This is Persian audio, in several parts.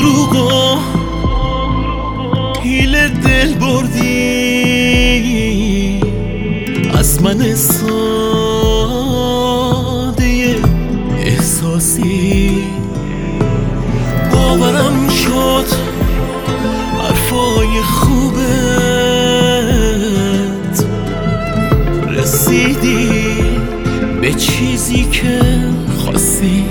دروغ و حیله دل بردی از من ساده احساسی. باورم شد حرفای خوبت رسیدی به چیزی که خواستی.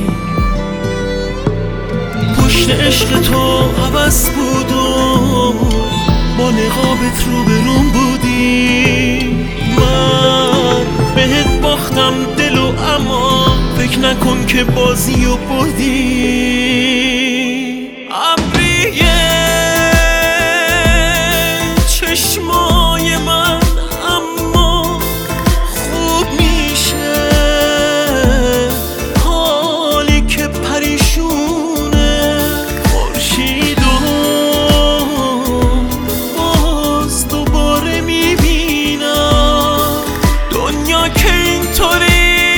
پشت عشق تو عبس بود و با نقابت رو به روم بودی. من بهت باختم دلو اما فکر نکن که بازی و بردی. ابریه چشمای من اما خوب میشه حالی که پریشونه خورشید و باز دوباره میبینم دنیا که اینطوری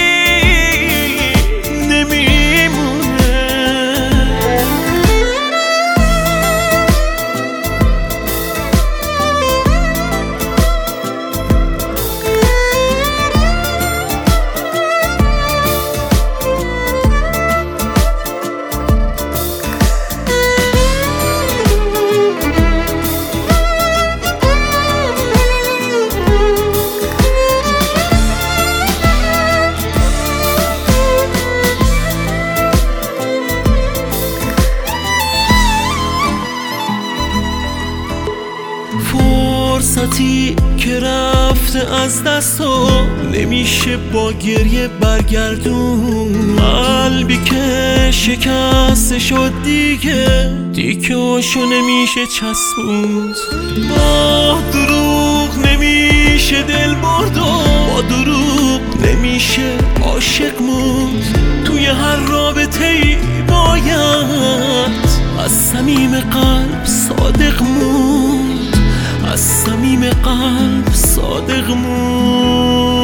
فرصتی که رفته از دست و نمیشه با گریه برگردون. قلبی که شکسته شد دیگه هاشو نمیشه چسبوند. با دروغ نمیشه دل برد و با دروغ نمیشه عاشق موند. توی هر رابطه‌ای باید از صمیم قلب صادق موند. از صمیم قلب صادق موند.